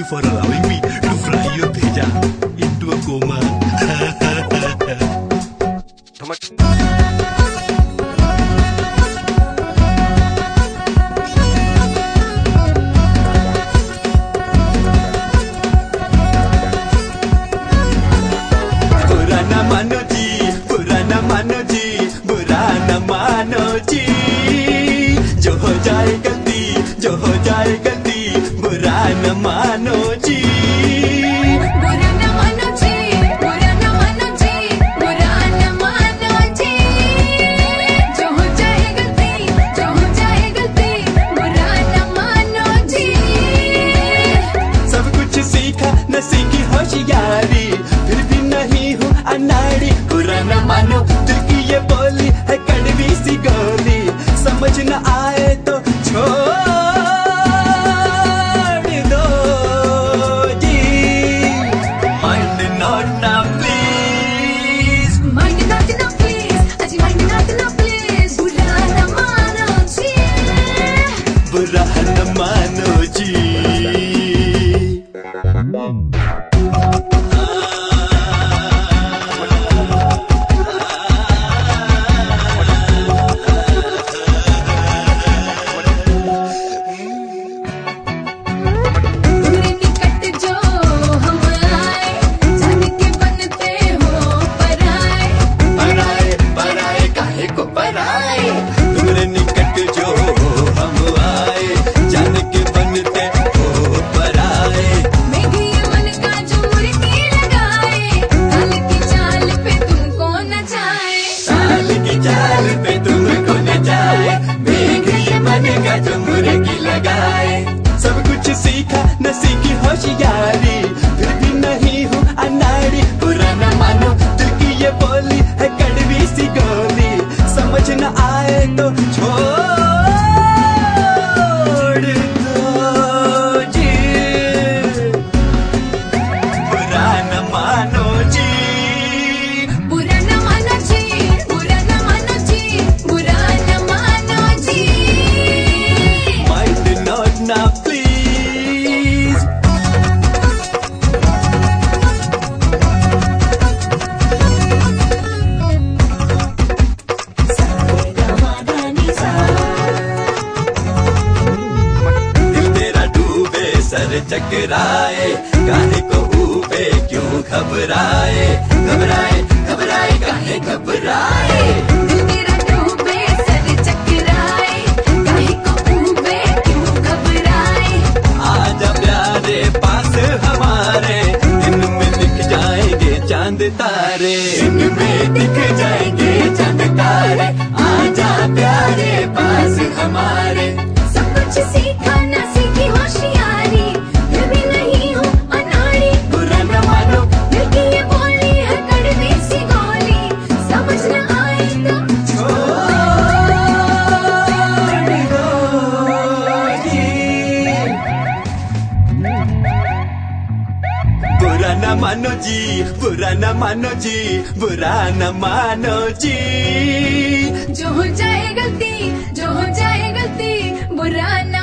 for allowing me to fly your Teja into a coma. पुराना मानो जी, पुराना मानो जी, बुरा न मानो जी। जो हो जाए गलती, जो हो जाए गलती, बुरा न मानो जी। बुरा न मानो जी, बुरा न मानो जी, बुरा न मानो जी। जो हो जाए गलती, जो हो जाए गलती, बुरा न मानो जी। सब कुछ सीखा न सीखी होशियारी, फिर भी नहीं हूँ अनाड़ी। बुरा न मानो दिल की ये बोली है कड़वी सी गोली, समझ न आए तो छोड़ दो जी। माइंड नॉट ना प्लीज, माइंड नॉट ना प्लीज, अजी माइंड नॉट ना प्लीज। बुरा न मानो जी, बुरा न मानो जी। तुम्हारे निकट जो हम आए, जान के बनते हो पराए। मेघ ये मन का जो मुर्गी लगाए, ताल की चाल पे तुमको नचाए। साल की चाल पे तुमको न जाए, मेघ ये मन का जो मुर्गी लगाए। सब कुछ सीखा न सीखी होशियारी, फिर भी नहीं हूँ अनाड़ी। बुरा न मानो दिल की ये बोली है कड़वी सी गोली, समझ न आए तो छोड़ दो जी। बुरा न मानो जी, बुरा न मानो जी, बुरा न मानो जी, बुरा न मानो जी। माइंड नॉट ना प्लीज। दिल तेरा डूबे सर चकराए, काहे को ऊबे क्यों घबराए। घबराए घबराए काहे घबराए। दिल मेरा डूबे सर चकराए, काहे को ऊबे क्यों घबराए। आजा प्यारे पास हमारे, दिन में दिख जाएंगे चांद तारे। दिन में दिख जाएंगे चांद तारे, आजा प्यारे पास हमारे। सब कुछ सीखा न सीखी होशियारी, फिर भी नहीं हूँ अनाड़ी। बुरा न मानो दिल की ये बोली है कड़वी सी गोली, समझ न आए तो छोड़ दो जी। बुरा न मानो जी, बुरा न मानो जी, बुरा न मानो जी। जो हो जाए गलती, जो हो जाए गलती, बुरा न